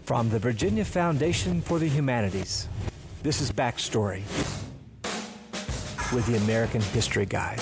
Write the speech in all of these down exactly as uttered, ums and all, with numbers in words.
From the Virginia Foundation for the Humanities, this is Backstory with the American History Guys.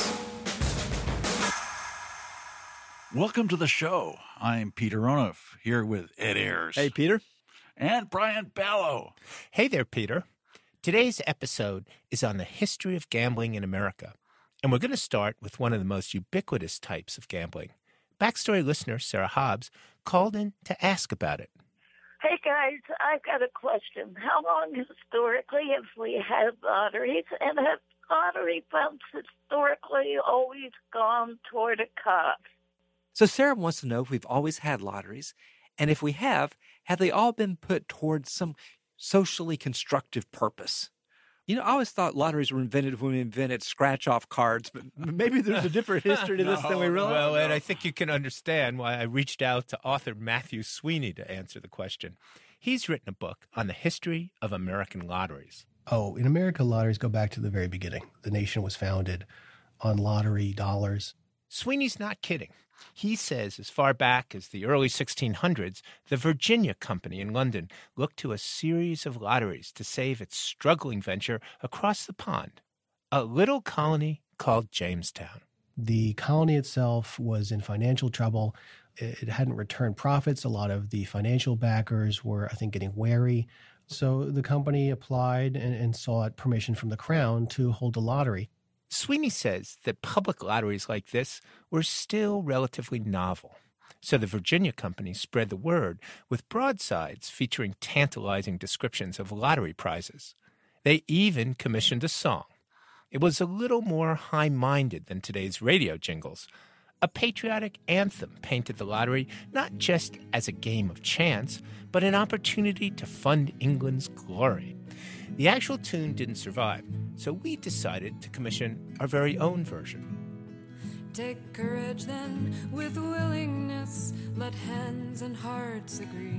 Welcome to the show. I'm Peter Onuf, here with Ed Ayers. Hey, Peter. And Brian Ballo. Hey there, Peter. Today's episode is on the history of gambling in America, and we're going to start with one of the most ubiquitous types of gambling. Backstory listener Sarah Hobbs called in to ask about it. Hey, guys, I've got a question. How long historically have we had lotteries, and have lottery funds historically always gone toward a cause? So Sarah wants to know if we've always had lotteries, and if we have, have they all been put towards some socially constructive purpose? You know, I always thought lotteries were invented when we invented scratch-off cards, but maybe there's a different history to this no, than we realize. Well, Ed, I think you can understand why I reached out to author Matthew Sweeney to answer the question. He's written a book on the history of American lotteries. Oh, in America, lotteries go back to the very beginning. The nation was founded on lottery dollars. Sweeney's not kidding. He says as far back as the early sixteen hundreds, the Virginia Company in London looked to a series of lotteries to save its struggling venture across the pond, a little colony called Jamestown. The colony itself was in financial trouble. It hadn't returned profits. A lot of the financial backers were, I think, getting wary. So the company applied and, and sought permission from the Crown to hold a lottery. Sweeney says that public lotteries like this were still relatively novel. So the Virginia Company spread the word with broadsides featuring tantalizing descriptions of lottery prizes. They even commissioned a song. It was a little more high-minded than today's radio jingles. A patriotic anthem painted the lottery not just as a game of chance, but an opportunity to fund England's glory. The actual tune didn't survive, so we decided to commission our very own version. Take courage then, with willingness, let hands and hearts agree.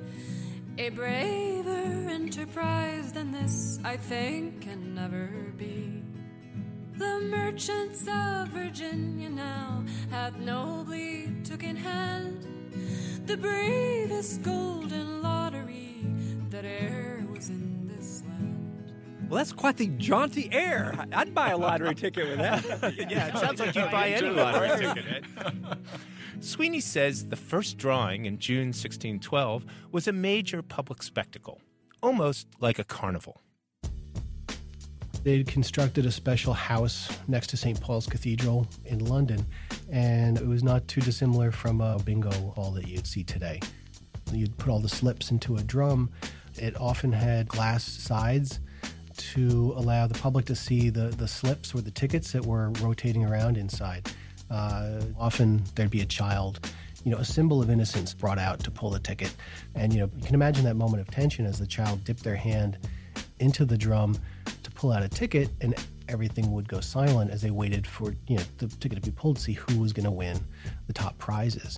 A braver enterprise than this, I think, can never be. The merchants of Virginia now hath nobly took in hand the bravest golden lottery that e'er was in this land. Well, that's quite the jaunty air. I'd buy a lottery ticket with that. Yeah, it sounds like you'd buy any lottery ticket, Ed. Sweeney says the first drawing in June sixteen twelve was a major public spectacle, almost like a carnival. They'd constructed a special house next to Saint Paul's Cathedral in London, and it was not too dissimilar from a bingo hall that you'd see today. You'd put all the slips into a drum. It often had glass sides to allow the public to see the, the slips or the tickets that were rotating around inside. Uh, often there'd be a child, you know, a symbol of innocence brought out to pull the ticket. And, you know, you can imagine that moment of tension as the child dipped their hand into the drum to pull out a ticket, and everything would go silent as they waited for, you know, the ticket to be pulled to see who was going to win the top prizes.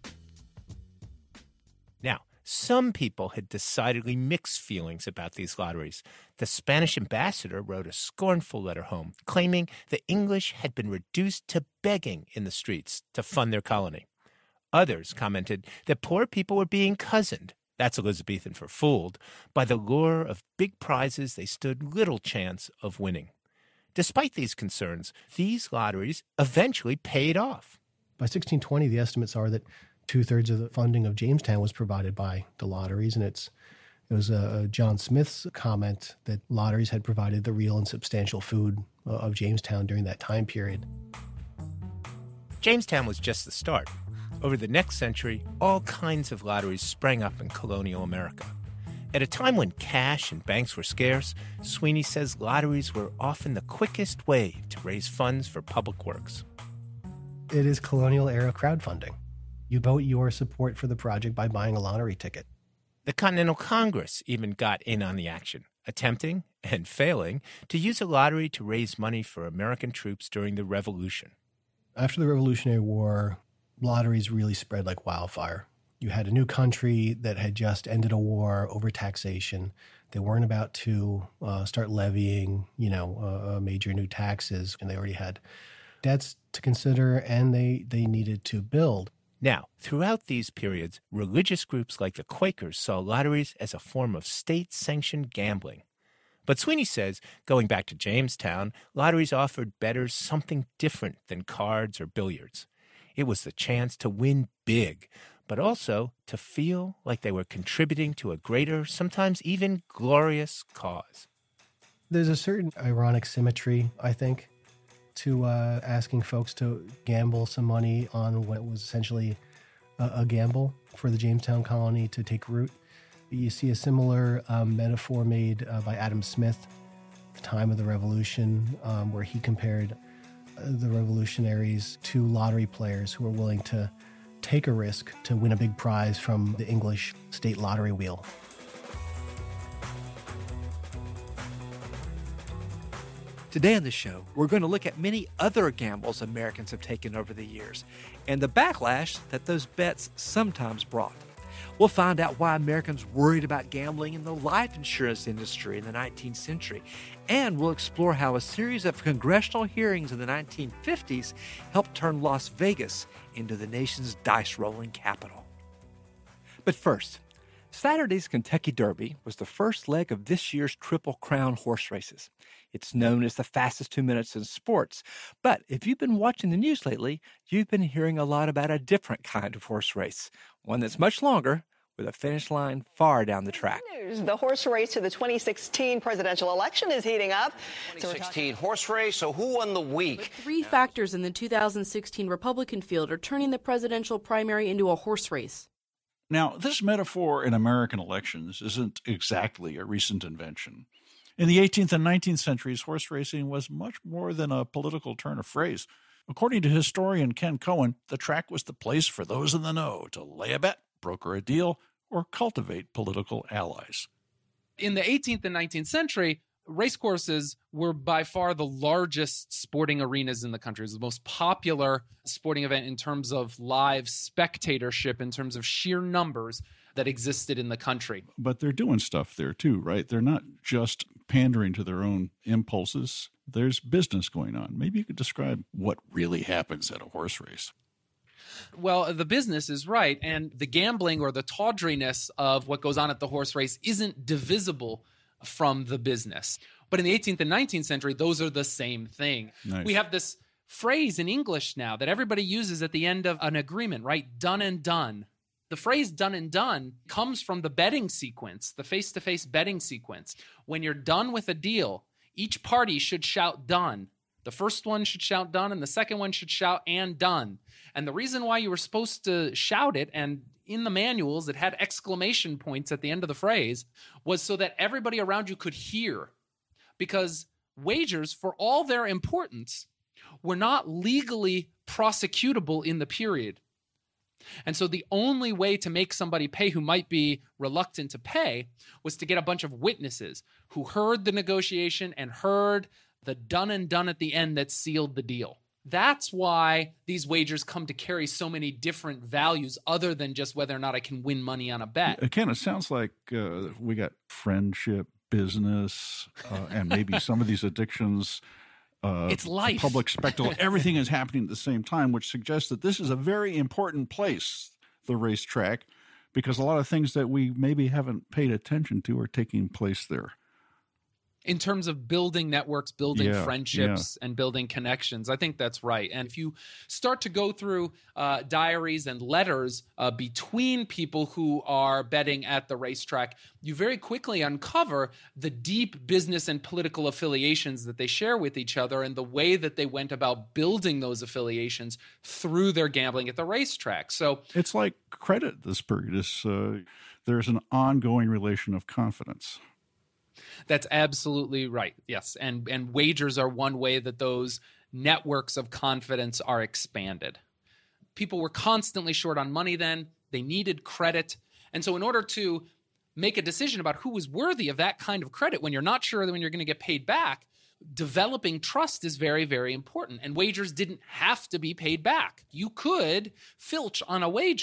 Now, some people had decidedly mixed feelings about these lotteries. The Spanish ambassador wrote a scornful letter home, claiming the English had been reduced to begging in the streets to fund their colony. Others commented that poor people were being cozened, that's Elizabethan for fooled, by the lure of big prizes they stood little chance of winning. Despite these concerns, these lotteries eventually paid off. By sixteen twenty, the estimates are that two-thirds of the funding of Jamestown was provided by the lotteries, and it's it was uh, John Smith's comment that lotteries had provided the real and substantial food uh, of Jamestown during that time period. Jamestown was just the start. Over the next century, all kinds of lotteries sprang up in colonial America. At a time when cash and banks were scarce, Sweeney says lotteries were often the quickest way to raise funds for public works. It is colonial-era crowdfunding. You vote your support for the project by buying a lottery ticket. The Continental Congress even got in on the action, attempting, and failing, to use a lottery to raise money for American troops during the Revolution. After the Revolutionary War, lotteries really spread like wildfire. You had a new country that had just ended a war over taxation. They weren't about to uh, start levying, you know, uh, major new taxes, and they already had debts to consider, and they, they needed to build. Now, throughout these periods, religious groups like the Quakers saw lotteries as a form of state-sanctioned gambling. But Sweeney says, going back to Jamestown, lotteries offered bettors something different than cards or billiards. It was the chance to win big, but also to feel like they were contributing to a greater, sometimes even glorious cause. There's a certain ironic symmetry, I think, to uh, asking folks to gamble some money on what was essentially a, a gamble for the Jamestown colony to take root. You see a similar um, metaphor made uh, by Adam Smith, the time of the Revolution, um, where he compared uh, the revolutionaries to lottery players who were willing to take a risk to win a big prize from the English state lottery wheel. Today on the show, we're going to look at many other gambles Americans have taken over the years and the backlash that those bets sometimes brought. We'll find out why Americans worried about gambling in the life insurance industry in the nineteenth century, and we'll explore how a series of congressional hearings in the nineteen fifties helped turn Las Vegas into the nation's dice-rolling capital. But first, Saturday's Kentucky Derby was the first leg of this year's Triple Crown horse races. It's known as the fastest two minutes in sports. But if you've been watching the news lately, you've been hearing a lot about a different kind of horse race, one that's much longer, with a finish line far down the track. The horse race to the twenty sixteen presidential election is heating up. twenty sixteen horse race, so who won the week? But three factors in the two thousand sixteen Republican field are turning the presidential primary into a horse race. Now, this metaphor in American elections isn't exactly a recent invention. In the eighteenth and nineteenth centuries, horse racing was much more than a political turn of phrase. According to historian Ken Cohen, the track was the place for those in the know to lay a bet, broker a deal, or cultivate political allies. In the eighteenth and nineteenth century, racecourses were by far the largest sporting arenas in the country. It was the most popular sporting event in terms of live spectatorship, in terms of sheer numbers that existed in the country. But they're doing stuff there too, right? They're not just pandering to their own impulses. There's business going on. Maybe you could describe what really happens at a horse race. Well, the business is right, and the gambling or the tawdriness of what goes on at the horse race isn't divisible from the business. But in the eighteenth and nineteenth century, those are the same thing. Nice. We have this phrase in English now that everybody uses at the end of an agreement, right? Done and done. The phrase done and done comes from the betting sequence, the face-to-face betting sequence. When you're done with a deal, each party should shout done. The first one should shout done, and the second one should shout and done. And the reason why you were supposed to shout it, and in the manuals it had exclamation points at the end of the phrase, was so that everybody around you could hear. Because wagers, for all their importance, were not legally prosecutable in the period. And so the only way to make somebody pay who might be reluctant to pay was to get a bunch of witnesses who heard the negotiation and heard the done and done at the end that sealed the deal. That's why these wagers come to carry so many different values other than just whether or not I can win money on a bet. Again, it sounds like uh, we got friendship, business, uh, and maybe some of these addictions. Uh, it's life. Public spectacle. Everything is happening at the same time, which suggests that this is a very important place, the racetrack, because a lot of things that we maybe haven't paid attention to are taking place there. In terms of building networks, building yeah, friendships, yeah. and building connections, I think that's right. And if you start to go through uh, diaries and letters uh, between people who are betting at the racetrack, you very quickly uncover the deep business and political affiliations that they share with each other and the way that they went about building those affiliations through their gambling at the racetrack. So it's like credit this period. Is, uh, there's an ongoing relation of confidence. That's absolutely right. Yes. And and wagers are one way that those networks of confidence are expanded. People were constantly short on money then. They needed credit. And so in order to make a decision about who was worthy of that kind of credit when you're not sure when you're going to get paid back, developing trust is very, very important. And wagers didn't have to be paid back. You could filch on a wager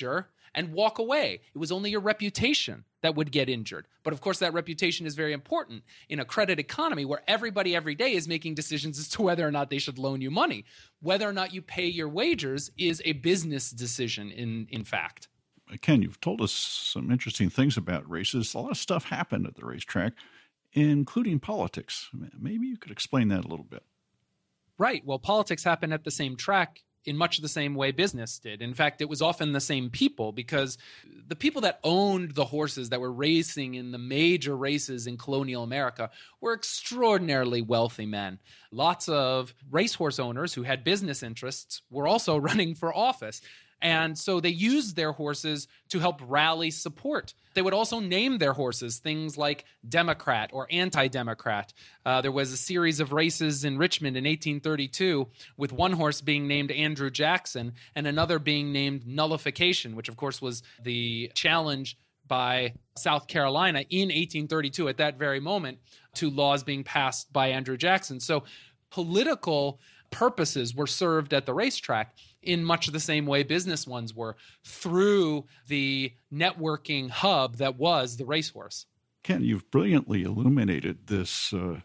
and walk away. It was only your reputation that would get injured. But of course, that reputation is very important in a credit economy where everybody every day is making decisions as to whether or not they should loan you money. Whether or not you pay your wagers is a business decision in, in fact. Ken, you've told us some interesting things about races. A lot of stuff happened at the racetrack, including politics. Maybe you could explain that a little bit. Right. Well, politics happened at the same track in much the same way business did. In fact, it was often the same people, because the people that owned the horses that were racing in the major races in colonial America were extraordinarily wealthy men. Lots of racehorse owners who had business interests were also running for office. And so they used their horses to help rally support. They would also name their horses things like Democrat or anti-Democrat. Uh, there was a series of races in Richmond in eighteen thirty-two with one horse being named Andrew Jackson and another being named Nullification, which of course was the challenge by South Carolina in eighteen thirty-two at that very moment to laws being passed by Andrew Jackson. So political purposes were served at the racetrack in much the same way business ones were, through the networking hub that was the racehorse. Ken, you've brilliantly illuminated this uh,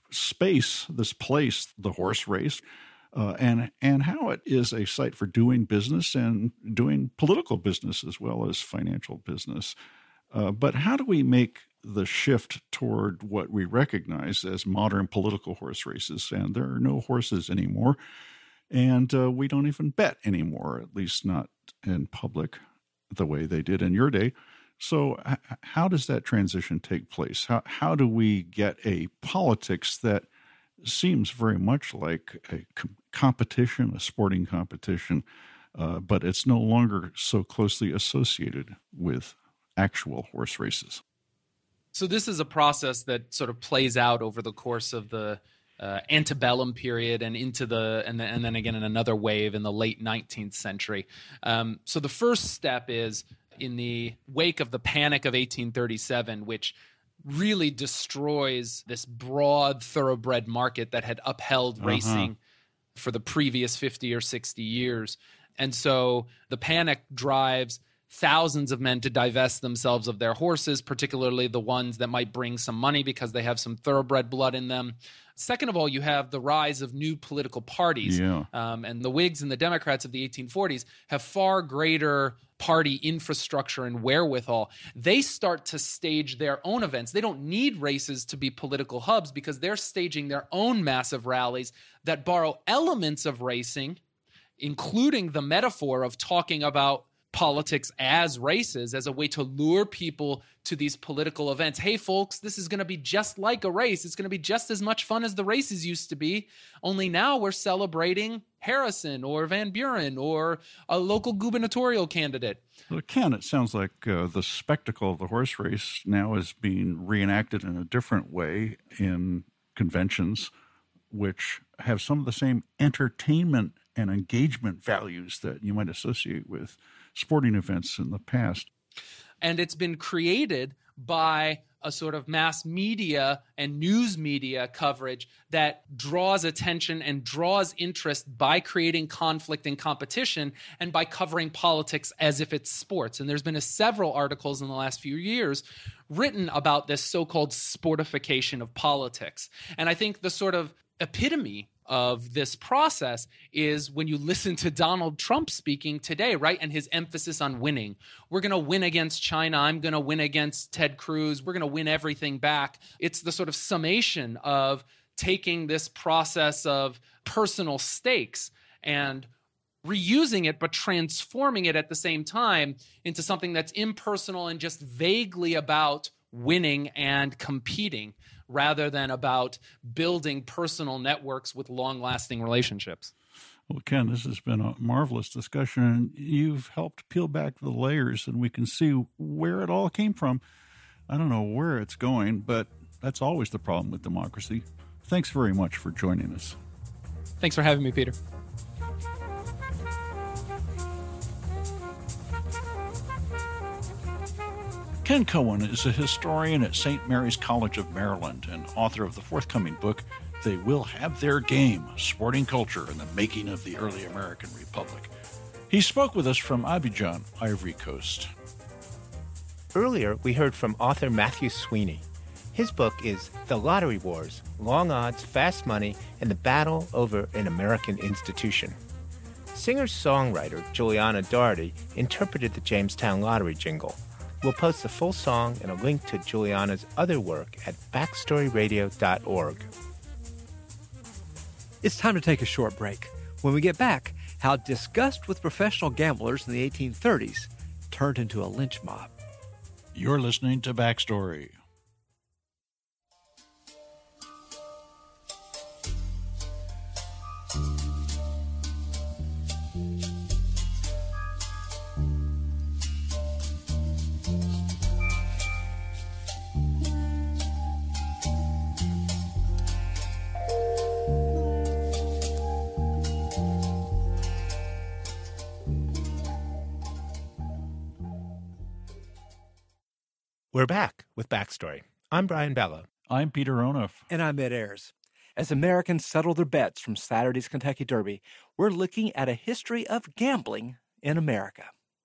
space, this place, the horse race, uh, and and how it is a site for doing business and doing political business as well as financial business. Uh, but how do we make the shift toward what we recognize as modern political horse races? And there are no horses anymore, and uh, we don't even bet anymore, at least not in public the way they did in your day. So h- how does that transition take place? How how do we get a politics that seems very much like a com- competition, a sporting competition, uh, but it's no longer so closely associated with actual horse races? So this is a process that sort of plays out over the course of the uh, antebellum period and into the and, the, and then again in another wave in the late nineteenth century. Um, so the first step is in the wake of the Panic of eighteen thirty-seven, which really destroys this broad thoroughbred market that had upheld uh-huh. racing for the previous fifty or sixty years. And so the panic drives thousands of men to divest themselves of their horses, particularly the ones that might bring some money because they have some thoroughbred blood in them. Second of all, you have the rise of new political parties. Yeah. Um, and the Whigs and the Democrats of the eighteen forties have far greater party infrastructure and wherewithal. They start to stage their own events. They don't need races to be political hubs because they're staging their own massive rallies that borrow elements of racing, including the metaphor of talking about politics as races as a way to lure people to these political events. Hey, folks, this is going to be just like a race. It's going to be just as much fun as the races used to be, only now we're celebrating Harrison or Van Buren or a local gubernatorial candidate. Well, Ken, it sounds like uh, the spectacle of the horse race now is being reenacted in a different way in conventions, which have some of the same entertainment and engagement values that you might associate with sporting events in the past. And it's been created by a sort of mass media and news media coverage that draws attention and draws interest by creating conflict and competition and by covering politics as if it's sports. And there's been a several articles in the last few years written about this so-called sportification of politics. And I think the sort of epitome of this process is when you listen to Donald Trump speaking today, right? And his emphasis on winning. We're going to win against China. I'm going to win against Ted Cruz. We're going to win everything back. It's the sort of summation of taking this process of personal stakes and reusing it, but transforming it at the same time into something that's impersonal and just vaguely about winning and competing, rather than about building personal networks with long-lasting relationships. Well, Ken, this has been a marvelous discussion. You've helped peel back the layers, and we can see where it all came from. I don't know where it's going, but that's always the problem with democracy. Thanks very much for joining us. Thanks for having me, Peter. Ken Cohen is a historian at Saint Mary's College of Maryland and author of the forthcoming book, They Will Have Their Game, Sporting Culture and the Making of the Early American Republic. He spoke with us from Abidjan, Ivory Coast. Earlier, we heard from author Matthew Sweeney. His book is The Lottery Wars, Long Odds, Fast Money, and the Battle Over an American Institution. Singer-songwriter Juliana Doherty interpreted the Jamestown Lottery jingle. We'll post the full song and a link to Juliana's other work at backstory radio dot org. It's time to take a short break. When we get back, how disgust with professional gamblers in the eighteen thirties turned into a lynch mob. You're listening to Backstory. We're back with Backstory. I'm Brian Bella. I'm Peter Onuf. And I'm Ed Ayers. As Americans settle their bets from Saturday's Kentucky Derby, we're looking at a history of gambling in America.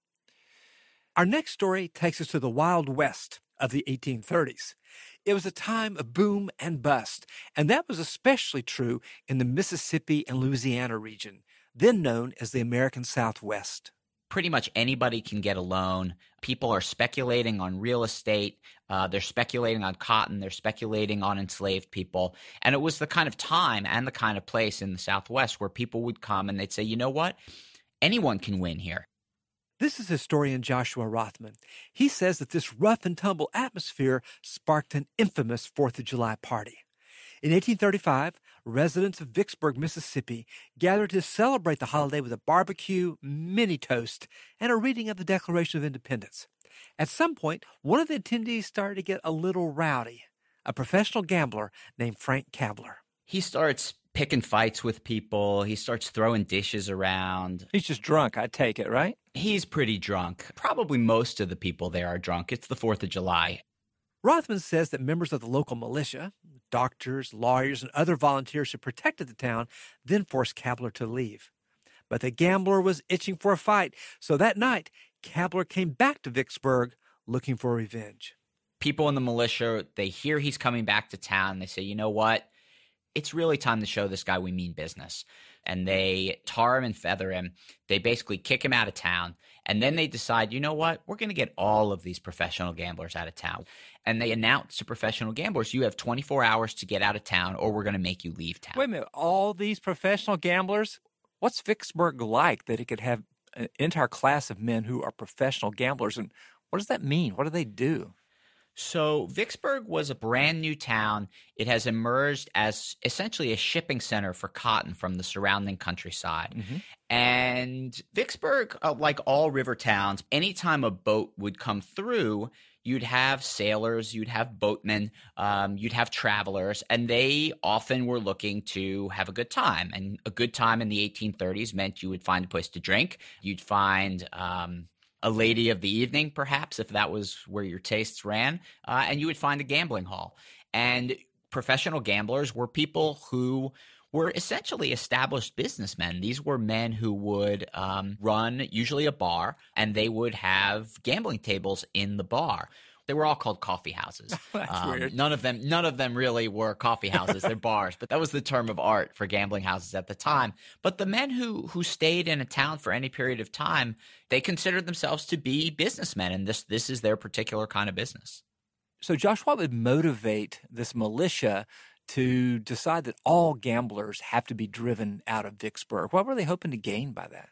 Our next story takes us to the Wild West of the eighteen thirties. It was a time of boom and bust, and that was especially true in the Mississippi and Louisiana region, then known as the American Southwest. Pretty much anybody can get a loan. People are speculating on real estate. Uh, they're speculating on cotton. They're speculating on enslaved people. And it was the kind of time and the kind of place in the Southwest where people would come and they'd say, you know what? Anyone can win here. This is historian Joshua Rothman. He says that this rough and tumble atmosphere sparked an infamous fourth of July party. In eighteen thirty-five, residents of Vicksburg, Mississippi, gathered to celebrate the holiday with a barbecue, mini toast, and a reading of the Declaration of Independence. At some point, one of the attendees started to get a little rowdy, a professional gambler named Frank Kabler. He starts picking fights with people. He starts throwing dishes around. He's just drunk, I take it, right? He's pretty drunk. Probably most of the people there are drunk. It's the fourth of July. Rothman says that members of the local militia, doctors, lawyers, and other volunteers who protected the town then forced Kabler to leave. But the gambler was itching for a fight, so that night, Kabler came back to Vicksburg looking for revenge. People in the militia, they hear he's coming back to town. They say, you know what? It's really time to show this guy we mean business. And they tar him and feather him. They basically kick him out of town. And then they decide, you know what? We're going to get all of these professional gamblers out of town. And they announce to professional gamblers, you have twenty-four hours to get out of town or we're going to make you leave town. Wait a minute. All these professional gamblers? What's Vicksburg like that it could have an entire class of men who are professional gamblers? And what does that mean? What do they do? So Vicksburg was a brand new town. It has emerged as essentially a shipping center for cotton from the surrounding countryside. Mm-hmm. And Vicksburg, uh, like all river towns, anytime a boat would come through, you'd have sailors, you'd have boatmen, um, you'd have travelers, and they often were looking to have a good time. And a good time in the eighteen thirties meant you would find a place to drink. You'd find um, a lady of the evening, perhaps, if that was where your tastes ran, uh, and you would find a gambling hall. And professional gamblers were people who were essentially established businessmen. These were men who would um, run usually a bar, and they would have gambling tables in the bar. They were all called coffee houses. That's um, weird. None of them, none of them really were coffee houses. They're bars, but that was the term of art for gambling houses at the time. But the men who who stayed in a town for any period of time, they considered themselves to be businessmen, and this this is their particular kind of business. So, Josh, what would motivate this militia to decide that all gamblers have to be driven out of Vicksburg? What were they hoping to gain by that?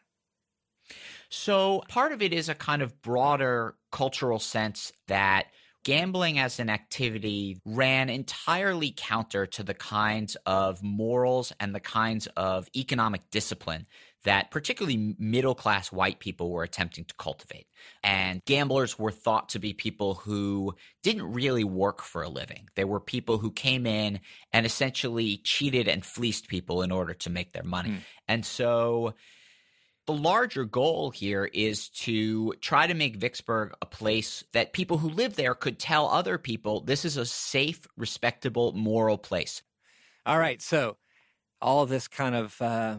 So part of it is a kind of broader cultural sense that gambling as an activity ran entirely counter to the kinds of morals and the kinds of economic discipline that particularly middle-class white people were attempting to cultivate. And gamblers were thought to be people who didn't really work for a living. They were people who came in and essentially cheated and fleeced people in order to make their money. Mm. And so the larger goal here is to try to make Vicksburg a place that people who live there could tell other people this is a safe, respectable, moral place. All right, so all of this kind of uh,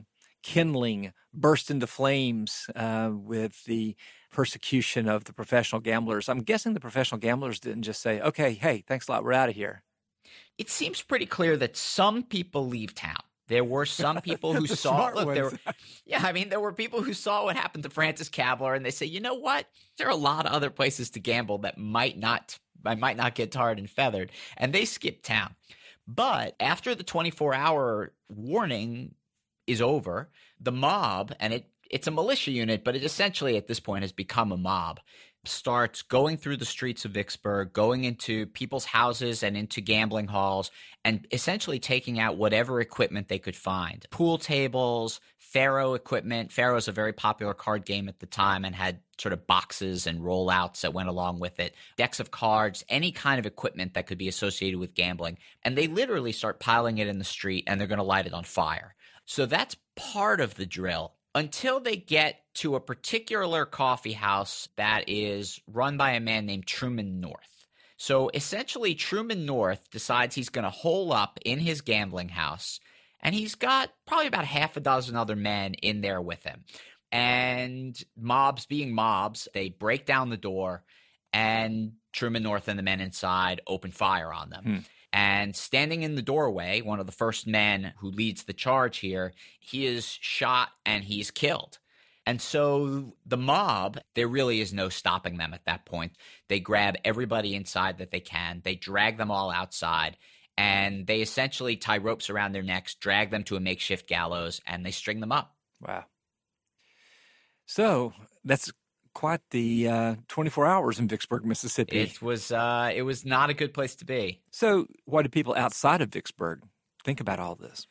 kindling burst into flames uh, with the persecution of the professional gamblers. I'm guessing the professional gamblers didn't just say, okay, hey, thanks a lot, we're out of here. It seems pretty clear that some people leave town. There were some people who saw, look, there were, yeah, I mean, there were people who saw what happened to Francis Kabler, and they say, you know what? There are a lot of other places to gamble that might not, I might not get tarred and feathered, and they skipped town. But after the twenty-four hour warning is over, the mob, and it it's a militia unit, but it essentially at this point has become a mob, starts going through the streets of Vicksburg, going into people's houses and into gambling halls, and essentially taking out whatever equipment they could find. Pool tables, Faro equipment. Faro is a very popular card game at the time and had sort of boxes and rollouts that went along with it. Decks of cards, any kind of equipment that could be associated with gambling. And they literally start piling it in the street, and they're going to light it on fire. So that's part of the drill, until they get to a particular coffee house that is run by a man named Truman North. So essentially, Truman North decides he's going to hole up in his gambling house, and he's got probably about half a dozen other men in there with him. And mobs being mobs, they break down the door, and Truman North and the men inside open fire on them. Hmm. And standing in the doorway, one of the first men who leads the charge here, he is shot and he's killed. And so the mob, there really is no stopping them at that point. They grab everybody inside that they can. They drag them all outside, and they essentially tie ropes around their necks, drag them to a makeshift gallows, and they string them up. Wow. So that's quite the uh, twenty-four hours in Vicksburg, Mississippi. It was uh, it was not a good place to be. So what do people outside of Vicksburg think about all this?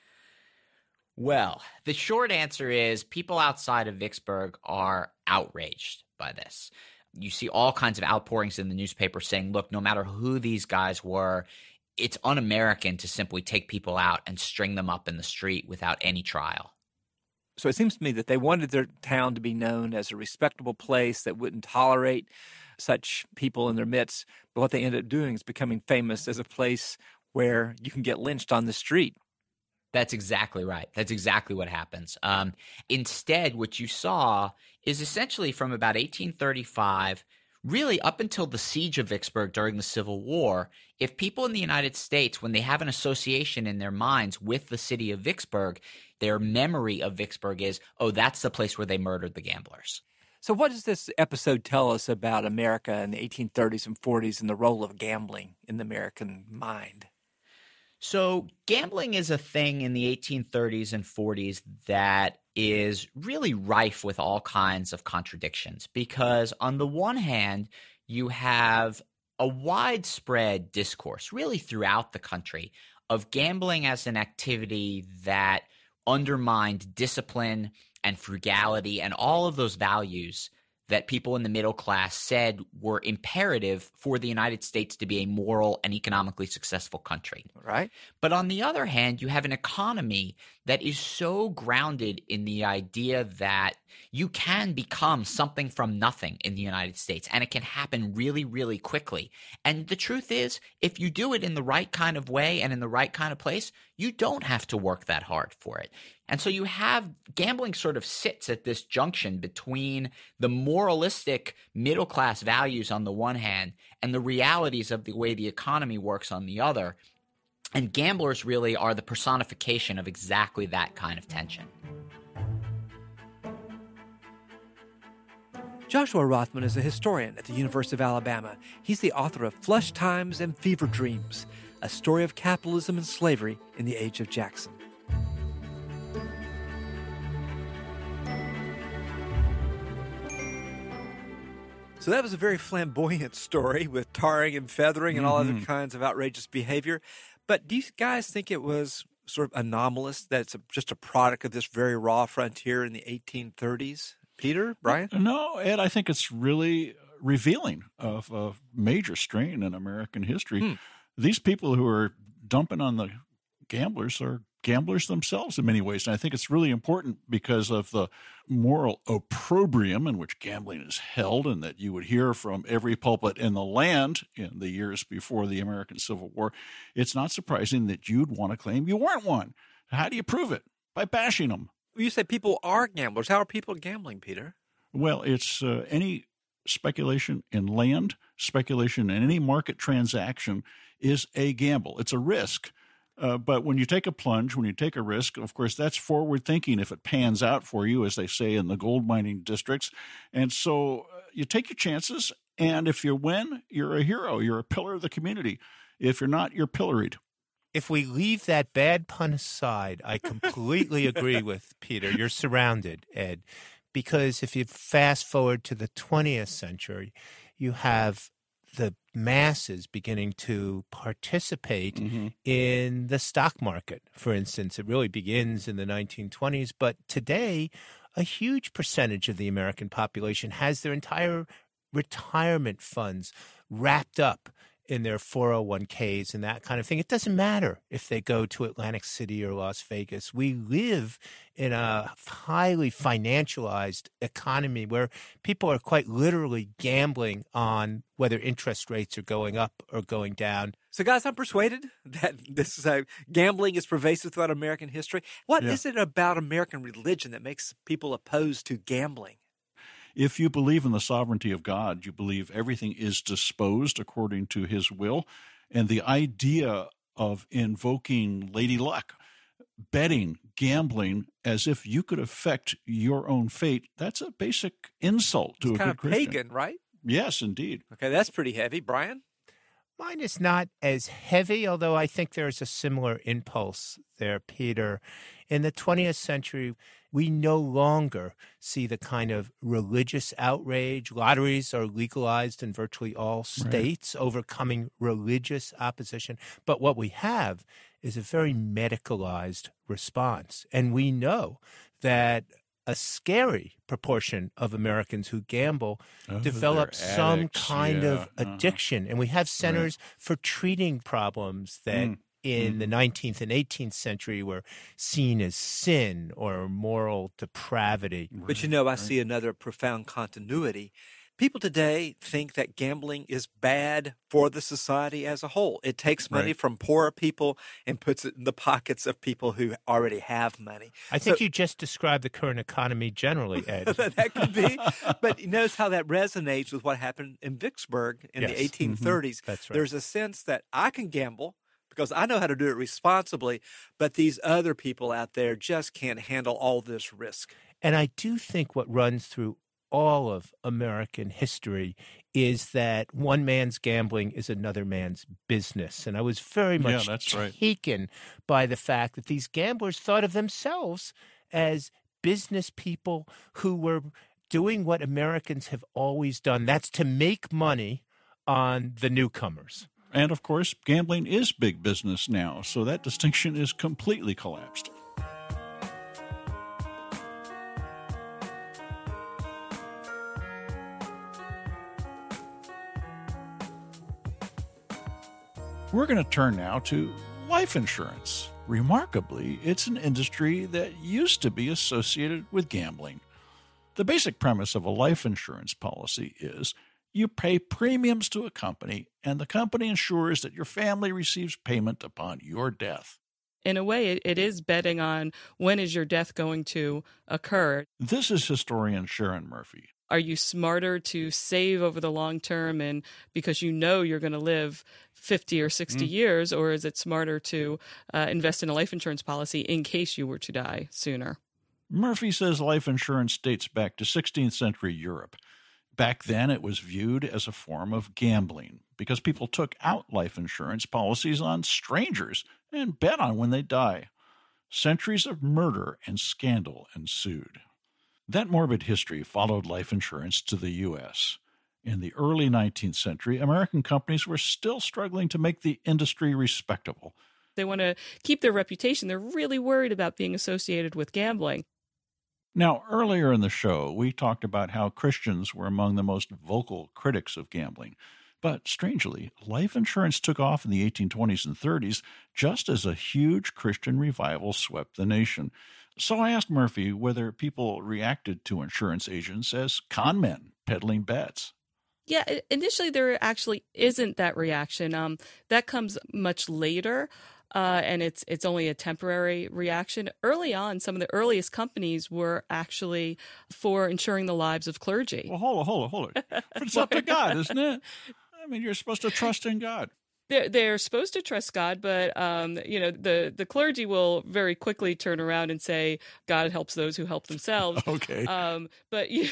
Well, the short answer is people outside of Vicksburg are outraged by this. You see all kinds of outpourings in the newspaper saying, look, no matter who these guys were, it's un-American to simply take people out and string them up in the street without any trial. So it seems to me that they wanted their town to be known as a respectable place that wouldn't tolerate such people in their midst. But what they ended up doing is becoming famous as a place where you can get lynched on the street. That's exactly right. That's exactly what happens. Um, instead, what you saw is essentially from about eighteen thirty-five, really up until the siege of Vicksburg during the Civil War, if people in the United States, when they have an association in their minds with the city of Vicksburg, their memory of Vicksburg is, oh, that's the place where they murdered the gamblers. So what does this episode tell us about America in the eighteen thirties and forties and the role of gambling in the American mind? So gambling is a thing in the eighteen thirties and forties that is really rife with all kinds of contradictions, because on the one hand, you have a widespread discourse really throughout the country of gambling as an activity that undermined discipline and frugality and all of those values that people in the middle class said were imperative for the United States to be a moral and economically successful country. Right. But on the other hand, you have an economy that is so grounded in the idea that you can become something from nothing in the United States, and it can happen really, really quickly. And the truth is, if you do it in the right kind of way and in the right kind of place, you don't have to work that hard for it. And so you have gambling sort of sits at this junction between the moralistic middle class values on the one hand and the realities of the way the economy works on the other. And gamblers really are the personification of exactly that kind of tension. Joshua Rothman is a historian at the University of Alabama. He's the author of Flush Times and Fever Dreams, a story of capitalism and slavery in the age of Jackson. So that was a very flamboyant story with tarring and feathering and all Mm-hmm. other kinds of outrageous behavior. But do you guys think it was sort of anomalous that it's a, just a product of this very raw frontier in the eighteen thirties? Peter, Brian? No, Ed, I think it's really revealing of a major strain in American history. Hmm. These people who are dumping on the gamblers are gamblers themselves in many ways. And I think it's really important because of the moral opprobrium in which gambling is held, and that you would hear from every pulpit in the land in the years before the American Civil War. It's not surprising that you'd want to claim you weren't one. How do you prove it? By bashing them. You say people are gamblers. How are people gambling, Peter? Well, it's uh, any speculation in land, speculation in any market transaction is a gamble. It's a risk. Uh, but when you take a plunge, when you take a risk, of course, that's forward thinking if it pans out for you, as they say in the gold mining districts. And so uh, you take your chances. And if you win, you're a hero. You're a pillar of the community. If you're not, you're pilloried. If we leave that bad pun aside, I completely agree with Peter. You're surrounded, Ed, because if you fast forward to the twentieth century, you have the masses beginning to participate mm-hmm. in the stock market. For instance, it really begins in the nineteen twenties, but today a huge percentage of the American population has their entire retirement funds wrapped up in their four oh one k's and that kind of thing. It doesn't matter if they go to Atlantic City or Las Vegas. We live in a highly financialized economy where people are quite literally gambling on whether interest rates are going up or going down. So, guys, I'm persuaded that this is a, gambling is pervasive throughout American history. What yeah. is it about American religion that makes people opposed to gambling? If you believe in the sovereignty of God, you believe everything is disposed according to his will. And the idea of invoking Lady Luck, betting, gambling, as if you could affect your own fate, that's a basic insult to it's a kind good of Christian. Pagan, right? Yes, indeed. Okay, that's pretty heavy. Brian? Mine is not as heavy, although I think there's a similar impulse there, Peter. In the twentieth century, we no longer see the kind of religious outrage. Lotteries are legalized in virtually all states, right. overcoming religious opposition. But what we have is a very medicalized response. And we know that a scary proportion of Americans who gamble oh, develop some addicts, kind yeah. of addiction. Uh-huh. And we have centers right. for treating problems that mm. in mm. the nineteenth and eighteenth century were seen as sin or moral depravity. Right. But, you know, I right. see another profound continuity. People today think that gambling is bad for the society as a whole. It takes money right. from poorer people and puts it in the pockets of people who already have money. I think so, you just described the current economy generally, Ed. That could be. But notice how that resonates with what happened in Vicksburg in yes. the eighteen thirties. Mm-hmm. That's right. There's a sense that I can gamble because I know how to do it responsibly, but these other people out there just can't handle all this risk. And I do think what runs through all of American history is that one man's gambling is another man's business. And I was very much yeah, that's right. taken by the fact that these gamblers thought of themselves as business people who were doing what Americans have always done. That's to make money on the newcomers. And, of course, gambling is big business now, so that distinction is completely collapsed. We're going to turn now to life insurance. Remarkably, it's an industry that used to be associated with gambling. The basic premise of a life insurance policy is you pay premiums to a company, and the company ensures that your family receives payment upon your death. In a way, it is betting on when is your death going to occur. This is historian Sharon Murphy. Are you smarter to save over the long term and because you know you're going to live fifty or sixty mm. years, or is it smarter to uh, invest in a life insurance policy in case you were to die sooner? Murphy says life insurance dates back to sixteenth century Europe. Back then, it was viewed as a form of gambling because people took out life insurance policies on strangers and bet on when they die. Centuries of murder and scandal ensued. That morbid history followed life insurance to the U S. In the early nineteenth century, American companies were still struggling to make the industry respectable. They want to keep their reputation. They're really worried about being associated with gambling. Now, earlier in the show, we talked about how Christians were among the most vocal critics of gambling. But strangely, life insurance took off in the eighteen twenties and thirties just as a huge Christian revival swept the nation. So I asked Murphy whether people reacted to insurance agents as con men peddling bets. Yeah, initially there actually isn't that reaction. Um, that comes much later. uh, and it's it's only a temporary reaction. Early on, some of the earliest companies were actually for insuring the lives of clergy. Well, hold on, hold on, hold on. It's up to God, isn't it? I mean, you're supposed to trust in God. They're, they're supposed to trust God, but um, you know the, the clergy will very quickly turn around and say God helps those who help themselves. Okay. Um, but you,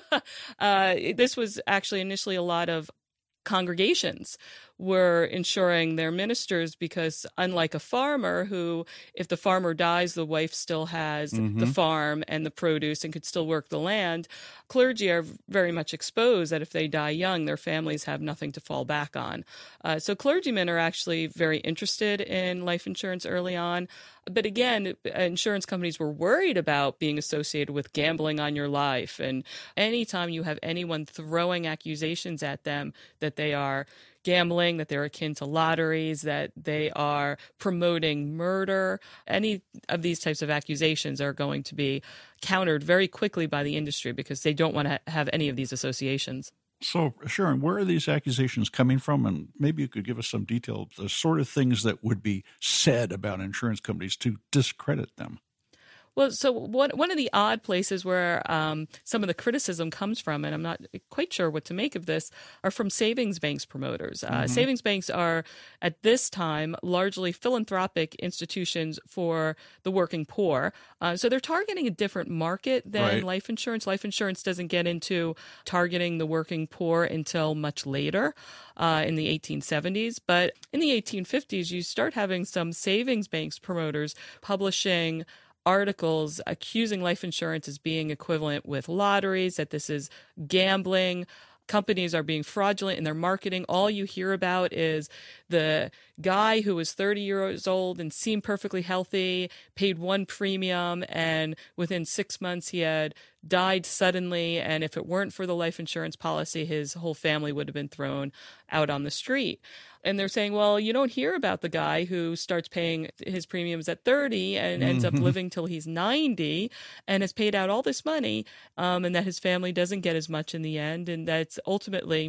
uh, this was actually initially a lot of congregations were insuring their ministers because unlike a farmer who, if the farmer dies, the wife still has Mm-hmm. the farm and the produce and could still work the land, clergy are very much exposed that if they die young, their families have nothing to fall back on. Uh, so clergymen are actually very interested in life insurance early on. But again, insurance companies were worried about being associated with gambling on your life. And anytime you have anyone throwing accusations at them that they are gambling, that they're akin to lotteries, that they are promoting murder, any of these types of accusations are going to be countered very quickly by the industry because they don't want to have any of these associations. So, Sharon, where are these accusations coming from? And maybe you could give us some detail, the sort of things that would be said about insurance companies to discredit them. Well, so one one of the odd places where um, some of the criticism comes from, and I'm not quite sure what to make of this, are from savings banks promoters. Uh, Mhm. Savings banks are, at this time, largely philanthropic institutions for the working poor. Uh, so they're targeting a different market than Right. life insurance. Life insurance doesn't get into targeting the working poor until much later. Uh, in the eighteen seventies. But in the eighteen fifties, you start having some savings banks promoters publishing articles accusing life insurance as being equivalent with lotteries, that this is gambling. Companies are being fraudulent in their marketing. All you hear about is the guy who was thirty years old and seemed perfectly healthy, paid one premium, and within six months he had died suddenly. And if it weren't for the life insurance policy, his whole family would have been thrown out on the street. And they're saying, well, you don't hear about the guy who starts paying his premiums at thirty and ends up Mhm. living till he's ninety and has paid out all this money, um, and that his family doesn't get as much in the end. And that's ultimately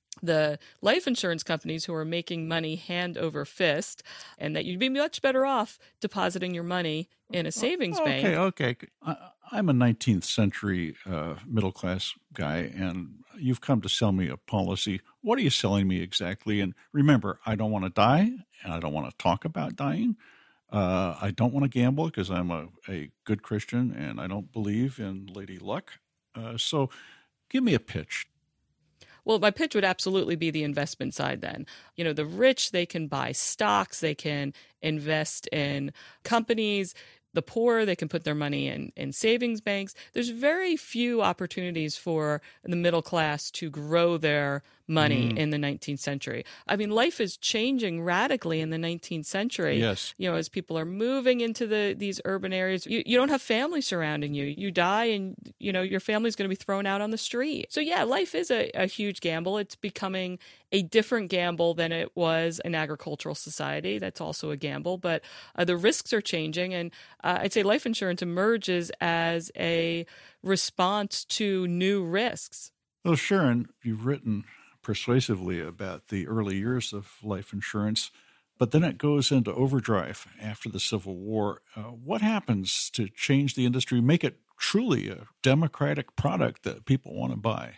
the life insurance companies who are making money hand over fist, and that you'd be much better off depositing your money in a savings bank. Okay, okay. I, I'm a nineteenth century uh, middle-class guy, and you've come to sell me a policy. What are you selling me exactly? And remember, I don't want to die, and I don't want to talk about dying. Uh, I don't want to gamble because I'm a, a good Christian, and I don't believe in Lady Luck. Uh, so give me a pitch. Well, my pitch would absolutely be the investment side then. You know, the rich, they can buy stocks, they can invest in companies. The poor, they can put their money in, in savings banks. There's very few opportunities for the middle class to grow their money Mm. in the nineteenth century. I mean, life is changing radically in the nineteenth century. Yes. You know, as people are moving into the these urban areas, you, you don't have family surrounding you. You die and, you know, your family's going to be thrown out on the street. So, yeah, life is a, a huge gamble. It's becoming a different gamble than it was in agricultural society. That's also a gamble. But uh, the risks are changing. And uh, I'd say life insurance emerges as a response to new risks. Well, Sharon, you've written persuasively about the early years of life insurance, but then it goes into overdrive after the Civil War. Uh, what happens to change the industry, make it truly a democratic product that people want to buy?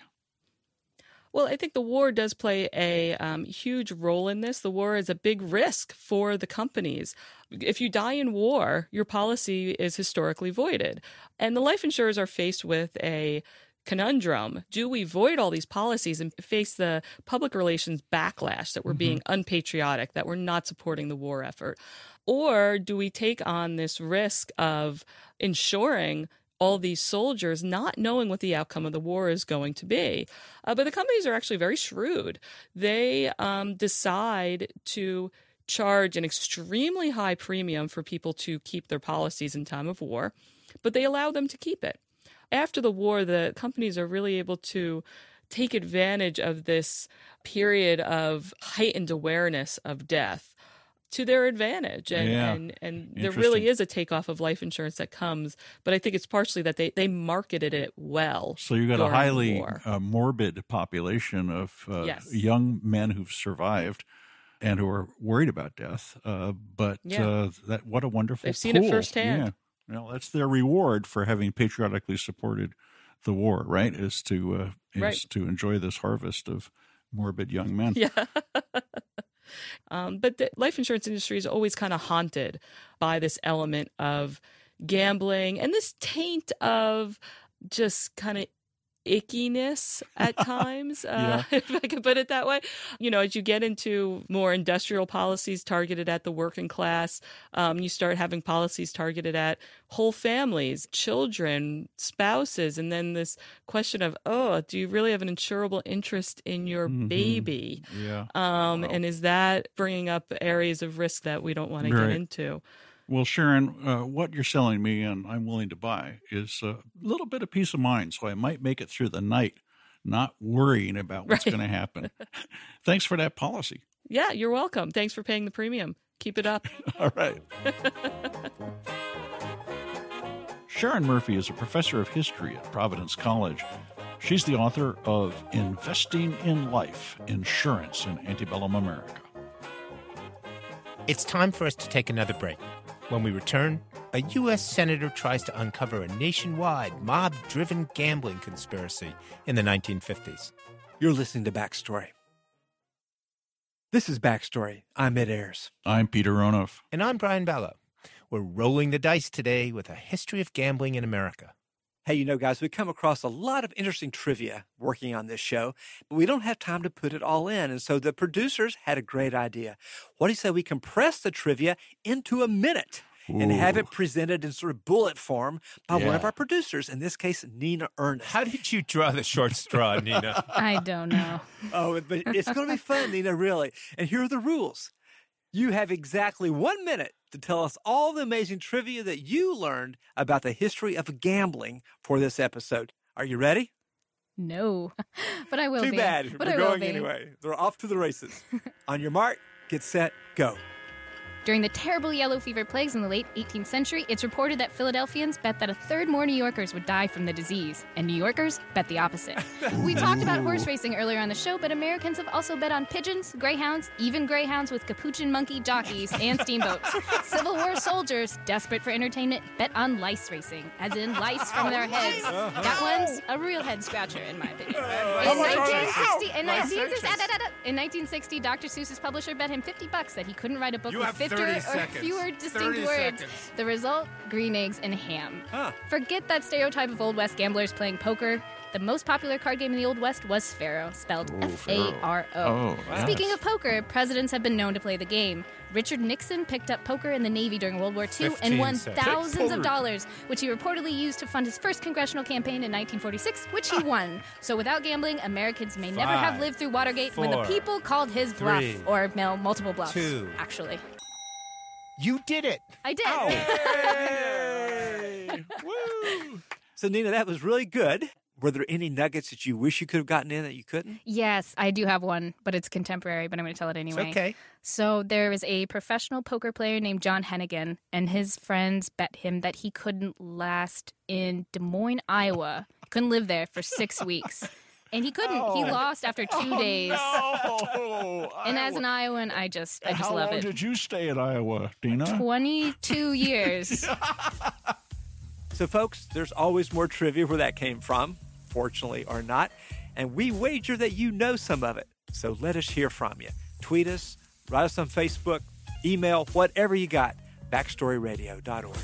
Well, I think the war does play a um, huge role in this. The war is a big risk for the companies. If you die in war, your policy is historically voided. And the life insurers are faced with a conundrum. Do we void all these policies and face the public relations backlash that we're being unpatriotic, that we're not supporting the war effort? Or do we take on this risk of ensuring all these soldiers not knowing what the outcome of the war is going to be? Uh, but the companies are actually very shrewd. They um, decide to charge an extremely high premium for people to keep their policies in time of war, but they allow them to keep it. After the war, the companies are really able to take advantage of this period of heightened awareness of death to their advantage. And, Yeah. and, and there really is a takeoff of life insurance that comes, but I think it's partially that they, they marketed it well. So you've got a during the highly war. uh, morbid population of uh, Yes. young men who've survived. and who are worried about death. Uh, but Yeah. uh, that what a wonderful They've seen it tool. firsthand. Yeah. Well, that's their reward for having patriotically supported the war, right? Is to uh, is Right. to enjoy this harvest of morbid young men. Yeah. um, but the life insurance industry is always kind of haunted by this element of gambling and this taint of just kind of ickiness at times, uh, if I could put it that way. You know, as you get into more industrial policies targeted at the working class, um, you start having policies targeted at whole families, children, spouses, and then this question of, oh, do you really have an insurable interest in your Mhm. baby? Yeah. Um, And is that bringing up areas of risk that we don't want to Right. get into? Well, Sharon, uh, what you're selling me and I'm willing to buy is a little bit of peace of mind, so I might make it through the night not worrying about what's Right. going to happen. Thanks for that policy. Yeah, you're welcome. Thanks for paying the premium. Keep it up. All right. Sharon Murphy is a professor of history at Providence College. She's the author of Investing in Life, Insurance in Antebellum America. It's time for us to take another break. When we return, a U S senator tries to uncover a nationwide mob-driven gambling conspiracy in the nineteen fifties. You're listening to Backstory. This is Backstory. I'm Ed Ayers. I'm Peter Ronoff. And I'm Brian Ballo. We're rolling the dice today with a history of gambling in America. Hey, you know, guys, we've come across a lot of interesting trivia working on this show, but we don't have time to put it all in. And so the producers had a great idea. What do you say we compress the trivia into a minute and have it presented in sort of bullet form by one of Yeah. our producers, in this case, Nina Ernest. How did you draw the short straw, Nina? I don't know. Oh, but it's going to be fun, Nina, really. And here are the rules. You have exactly one minute to tell us all the amazing trivia that you learned about the history of gambling for this episode. Are you ready? No, but I will Too be. bad. But We're I will going be. anyway. They're off to the races. On your mark, get set, go. During the terrible yellow fever plagues in the late eighteenth century, it's reported that Philadelphians bet that a third more New Yorkers would die from the disease, and New Yorkers bet the opposite. We talked about horse racing earlier on the show, but Americans have also bet on pigeons, greyhounds, even greyhounds with capuchin monkey jockeys, and steamboats. Civil War soldiers, desperate for entertainment, bet on lice racing, as in lice from their heads. That one's a real head scratcher, in my opinion. In nineteen sixty, in nineteen sixty, in nineteen sixty, Doctor Seuss's publisher bet him fifty bucks that he couldn't write a book You with have fifty thirty or seconds. fewer distinct thirty words. seconds. The result, green eggs and ham. Huh. Forget that stereotype of Old West gamblers playing poker. The most popular card game in the Old West was Faro, spelled Ooh, F A R O. Oh, yes. Speaking of poker, presidents have been known to play the game. Richard Nixon picked up poker in the Navy during World War Two and won fifteen seconds. thousands of dollars, which he reportedly used to fund his first congressional campaign in nineteen forty-six, which he won. So without gambling, Americans may never have Five, lived through Watergate when the four, people called his bluff. three, Or, no, multiple bluffs, two. actually. You did it! I did. Hey! Woo! So, Nina, that was really good. Were there any nuggets that you wish you could have gotten in that you couldn't? Yes, I do have one, but it's contemporary, but I'm going to tell it anyway. It's okay. So there was a professional poker player named John Hennigan, and his friends bet him that he couldn't last in Des Moines, Iowa. Couldn't live there for six weeks. And he couldn't. He lost after two days. No! And as an Iowan, I just I just How love long it. did you stay in Iowa, Dina? twenty-two years. So, folks, there's always more trivia where that came from, fortunately or not. And we wager that you know some of it. So let us hear from you. Tweet us, write us on Facebook, email, whatever you got, backstory radio dot org.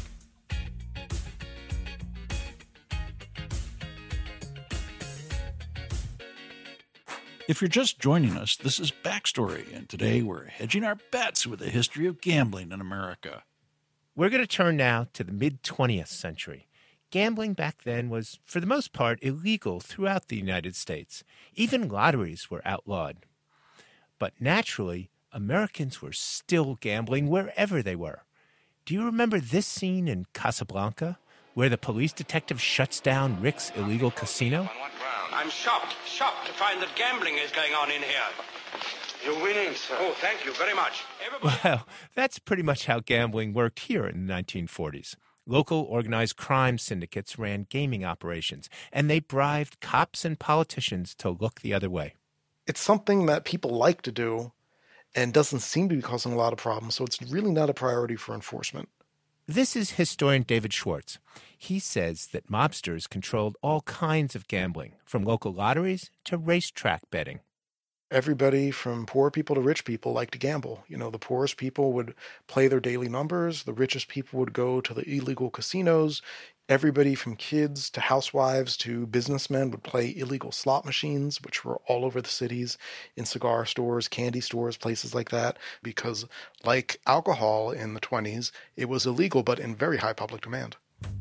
If you're just joining us, this is Backstory, and today we're hedging our bets with the history of gambling in America. We're going to turn now to the mid-twentieth century. Gambling back then was, for the most part, illegal throughout the United States. Even lotteries were outlawed. But naturally, Americans were still gambling wherever they were. Do you remember this scene in Casablanca, where the police detective shuts down Rick's illegal casino? I'm shocked, shocked to find that gambling is going on in here. You're winning, sir. Oh, thank you very much. Everybody... Well, that's pretty much how gambling worked here in the nineteen forties. Local organized crime syndicates ran gaming operations, and they bribed cops and politicians to look the other way. It's something that people like to do, and doesn't seem to be causing a lot of problems, so it's really not a priority for enforcement. This is historian David Schwartz. He says that mobsters controlled all kinds of gambling, from local lotteries to racetrack betting. Everybody from poor people to rich people like to gamble. You know, the poorest people would play their daily numbers. The richest people would go to the illegal casinos. Everybody from kids to housewives to businessmen would play illegal slot machines, which were all over the cities, in cigar stores, candy stores, places like that, because like alcohol in the twenties, it was illegal but in very high public demand.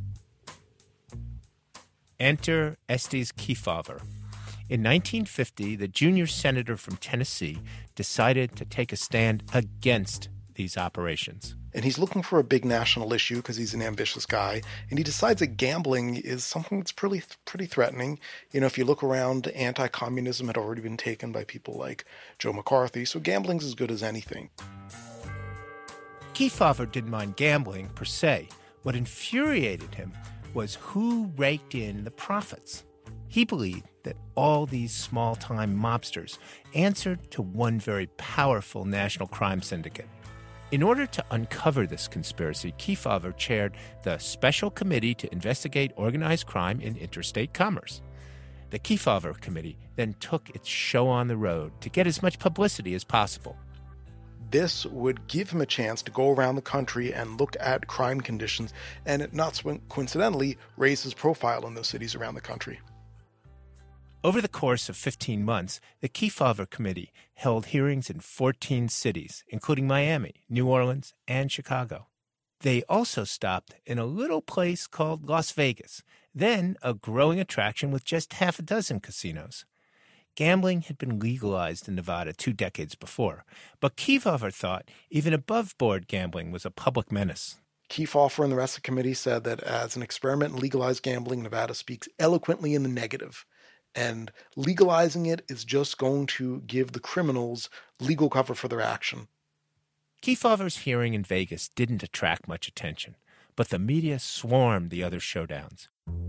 Enter Estes Kefauver. In nineteen fifty, the junior senator from Tennessee decided to take a stand against these operations. And he's looking for a big national issue because he's an ambitious guy. And he decides that gambling is something that's pretty, pretty threatening. You know, if you look around, anti-communism had already been taken by people like Joe McCarthy. So gambling's as good as anything. Kefauver didn't mind gambling per se. What infuriated him was who raked in the profits. He believed that all these small-time mobsters answered to one very powerful national crime syndicate. In order to uncover this conspiracy, Kefauver chaired the Special Committee to Investigate Organized Crime in Interstate Commerce. The Kefauver Committee then took its show on the road to get as much publicity as possible. This would give him a chance to go around the country and look at crime conditions, and it not coincidentally raise his profile in those cities around the country. Over the course of fifteen months, the Kefauver Committee held hearings in fourteen cities, including Miami, New Orleans, and Chicago. They also stopped in a little place called Las Vegas, then a growing attraction with just half a dozen casinos. Gambling had been legalized in Nevada two decades before, but Kefauver thought even above-board gambling was a public menace. Kefauver and the rest of the committee said that as an experiment in legalized gambling, Nevada speaks eloquently in the negative. And legalizing it is just going to give the criminals legal cover for their action. Kefauver's hearing in Vegas didn't attract much attention, but the media swarmed the other showdowns.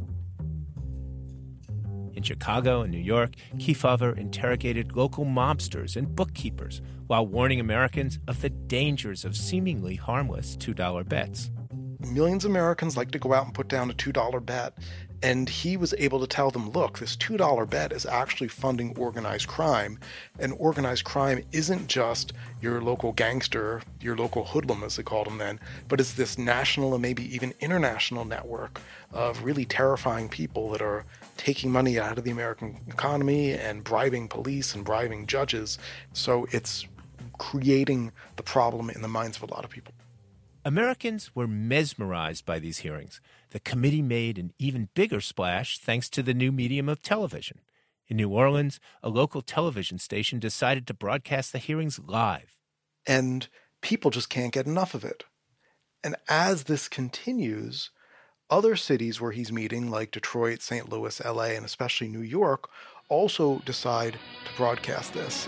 In Chicago and New York, Kefauver interrogated local mobsters and bookkeepers while warning Americans of the dangers of seemingly harmless two dollar bets. Millions of Americans like to go out and put down a two dollar bet, and he was able to tell them, look, this two dollar bet is actually funding organized crime, and organized crime isn't just your local gangster, your local hoodlum, as they called him then, but it's this national and maybe even international network of really terrifying people that are taking money out of the American economy and bribing police and bribing judges. So it's creating the problem in the minds of a lot of people. Americans were mesmerized by these hearings. The committee made an even bigger splash thanks to the new medium of television. In New Orleans, a local television station decided to broadcast the hearings live. And people just can't get enough of it. And as this continues, other cities where he's meeting, like Detroit, Saint Louis, L A, and especially New York, also decide to broadcast this.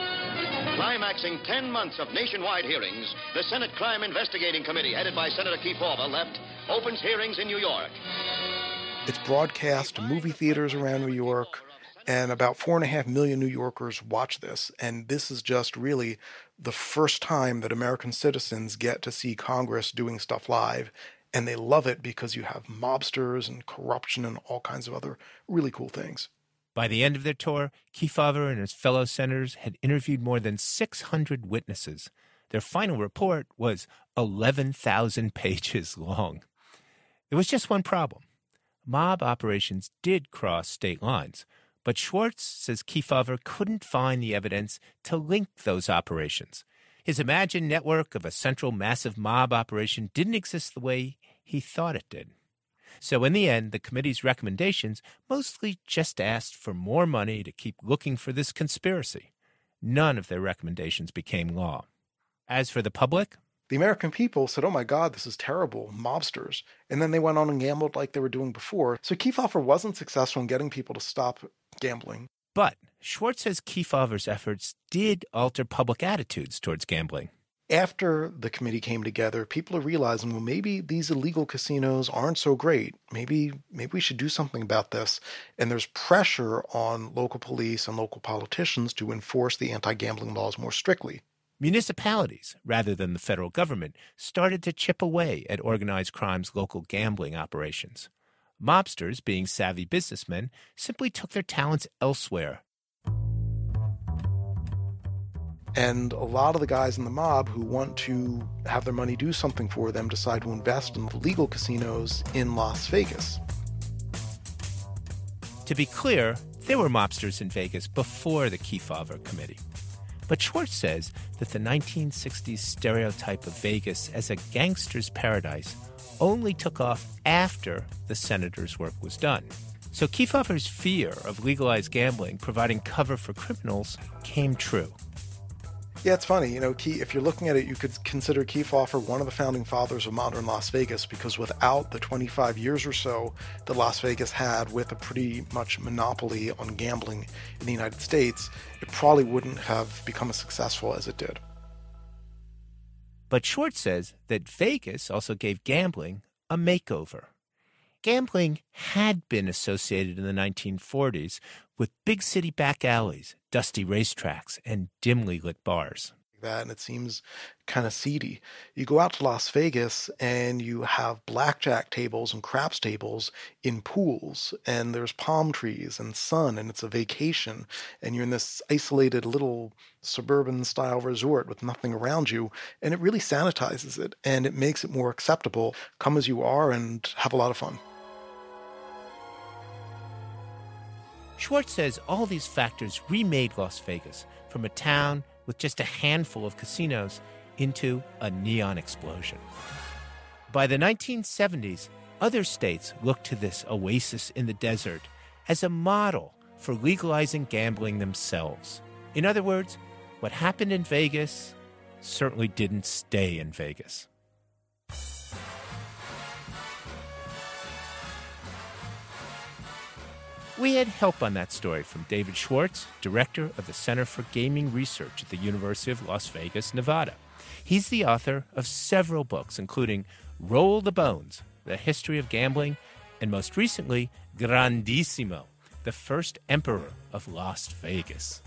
Climaxing ten months of nationwide hearings, the Senate Crime Investigating Committee, headed by Senator Kefauver, left, opens hearings in New York. It's broadcast to movie theaters around New York, and about four and a half million New Yorkers watch this. And this is just really the first time that American citizens get to see Congress doing stuff live. And they love it because you have mobsters and corruption and all kinds of other really cool things. By the end of their tour, Kefauver and his fellow senators had interviewed more than six hundred witnesses. Their final report was eleven thousand pages long. There was just one problem. Mob operations did cross state lines, but Schwartz says Kefauver couldn't find the evidence to link those operations. His imagined network of a central massive mob operation didn't exist the way he thought it did. So in the end, the committee's recommendations mostly just asked for more money to keep looking for this conspiracy. None of their recommendations became law. As for the public, the American people said, oh my God, this is terrible, mobsters. And then they went on and gambled like they were doing before. So Kefauver wasn't successful in getting people to stop gambling. But Schwartz says Kefauver's efforts did alter public attitudes towards gambling. After the committee came together, people are realizing, well, maybe these illegal casinos aren't so great. Maybe maybe we should do something about this. And there's pressure on local police and local politicians to enforce the anti-gambling laws more strictly. Municipalities, rather than the federal government, started to chip away at organized crime's local gambling operations. Mobsters, being savvy businessmen, simply took their talents elsewhere. And a lot of the guys in the mob who want to have their money do something for them decide to invest in the legal casinos in Las Vegas. To be clear, there were mobsters in Vegas before the Kefauver Committee. But Schwartz says that the nineteen sixties stereotype of Vegas as a gangster's paradise only took off after the senator's work was done. So Kefauver's fear of legalized gambling providing cover for criminals came true. Yeah, it's funny. You know, Key, if you're looking at it, you could consider Kefauver one of the founding fathers of modern Las Vegas, because without the twenty-five years or so that Las Vegas had with a pretty much monopoly on gambling in the United States, it probably wouldn't have become as successful as it did. But Schwartz says that Vegas also gave gambling a makeover. Gambling had been associated in the nineteen forties with big city back alleys, dusty racetracks, and dimly lit bars. That, and it seems kind of seedy. You go out to Las Vegas and you have blackjack tables and craps tables in pools, and there's palm trees and sun, and it's a vacation, and you're in this isolated little suburban style resort with nothing around you, and it really sanitizes it and it makes it more acceptable. Come as you are and have a lot of fun. Schwartz says all these factors remade Las Vegas from a town with just a handful of casinos into a neon explosion. By the nineteen seventies, other states looked to this oasis in the desert as a model for legalizing gambling themselves. In other words, what happened in Vegas certainly didn't stay in Vegas. We had help on that story from David Schwartz, director of the Center for Gaming Research at the University of Las Vegas, Nevada. He's the author of several books, including Roll the Bones, The History of Gambling, and most recently, Grandissimo, The First Emperor of Las Vegas.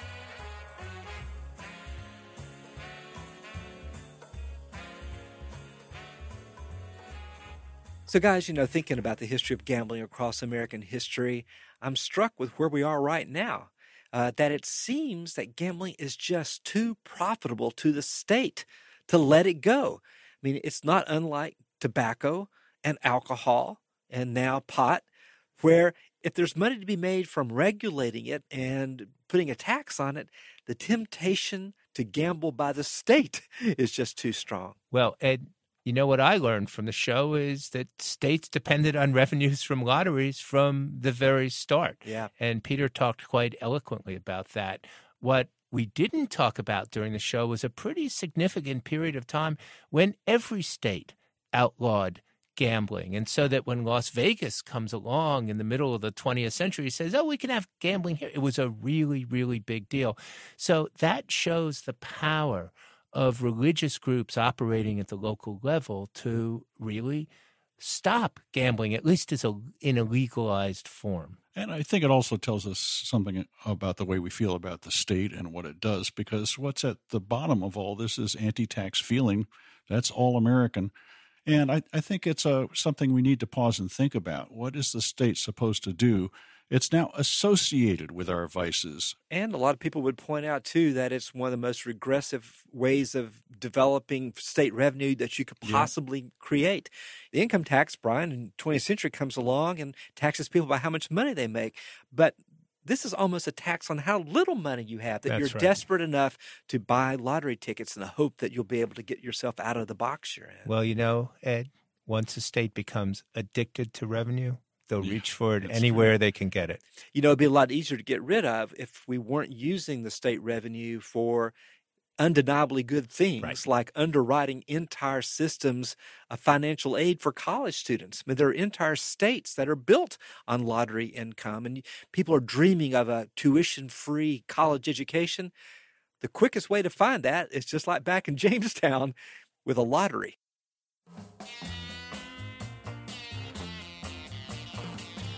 So guys, you know, thinking about the history of gambling across American history, I'm struck with where we are right now, uh, that it seems that gambling is just too profitable to the state to let it go. I mean, it's not unlike tobacco and alcohol and now pot, where if there's money to be made from regulating it and putting a tax on it, the temptation to gamble by the state is just too strong. Well, Ed, you know what I learned from the show is that states depended on revenues from lotteries from the very start. Yeah. And Peter talked quite eloquently about that. What we didn't talk about during the show was a pretty significant period of time when every state outlawed gambling. And so that when Las Vegas comes along in the middle of the twentieth century, says, oh, we can have gambling here. It was a really, really big deal. So that shows the power of religious groups operating at the local level to really stop gambling, at least as a, in a legalized form. And I think it also tells us something about the way we feel about the state and what it does, because what's at the bottom of all this is anti-tax feeling. That's all American. And I, I think it's a, something we need to pause and think about. What is the state supposed to do? It's now associated with our vices. And a lot of people would point out, too, that it's one of the most regressive ways of developing state revenue that you could possibly yeah. create. The income tax, Brian, in the twentieth century comes along and taxes people by how much money they make. But this is almost a tax on how little money you have, that That's you're right. desperate enough to buy lottery tickets in the hope that you'll be able to get yourself out of the box you're in. Well, you know, Ed, once a state becomes addicted to revenue, they'll Yeah, reach for it that's anywhere true. they can get it. You know, it'd be a lot easier to get rid of if we weren't using the state revenue for undeniably good things, Right. like underwriting entire systems of financial aid for college students. I mean, there are entire states that are built on lottery income, and people are dreaming of a tuition-free college education. The quickest way to find that is just like back in Jamestown with a lottery.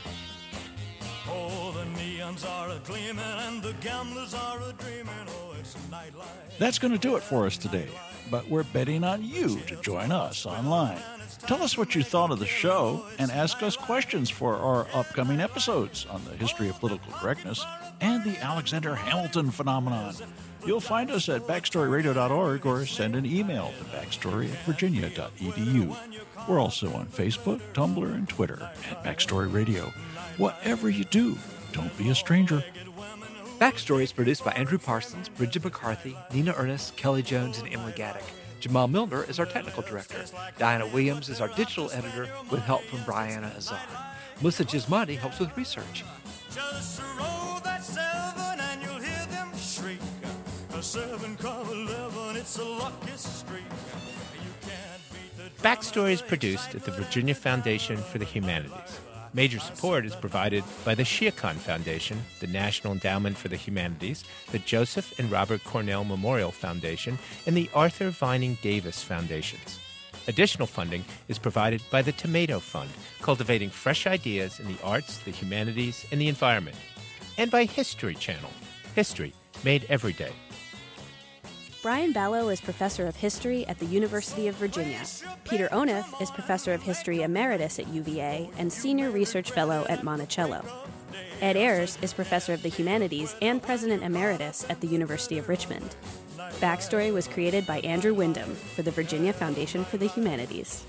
Oh, the neons are a gleaming and the gamblers are a dreaming. Oh, it's That's going to do it for us today, but we're betting on you to join us online. Tell us what you thought of the show and ask us questions for our upcoming episodes on the history of political correctness and the Alexander Hamilton phenomenon. You'll find us at backstory radio dot org or send an email to backstory at virginia dot e d u. We're also on Facebook, Tumblr, and Twitter at Backstory Radio. Whatever you do, don't be a stranger. Backstory is produced by Andrew Parsons, Bridget McCarthy, Nina Ernest, Kelly Jones, and Emily Gaddick. Jamal Milner is our technical director. Diana Williams is our digital editor with help from Brianna Azar. Melissa Gismondi helps with research. Just roll that seven and you'll hear them shriek. A seven come eleven, it's a lucky streak. Backstory is produced at the Virginia Foundation for the Humanities. Major support is provided by the Shia Khan Foundation, the National Endowment for the Humanities, the Joseph and Robert Cornell Memorial Foundation, and the Arthur Vining Davis Foundations. Additional funding is provided by the Tomato Fund, cultivating fresh ideas in the arts, the humanities, and the environment, and by History Channel, history made every day. Brian Ballow is Professor of History at the University of Virginia. Peter Onuf is Professor of History Emeritus at U V A and Senior Research Fellow at Monticello. Ed Ayers is Professor of the Humanities and President Emeritus at the University of Richmond. Backstory was created by Andrew Wyndham for the Virginia Foundation for the Humanities.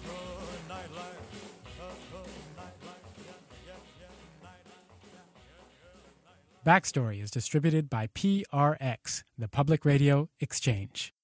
Backstory is distributed by P R X, the Public Radio Exchange.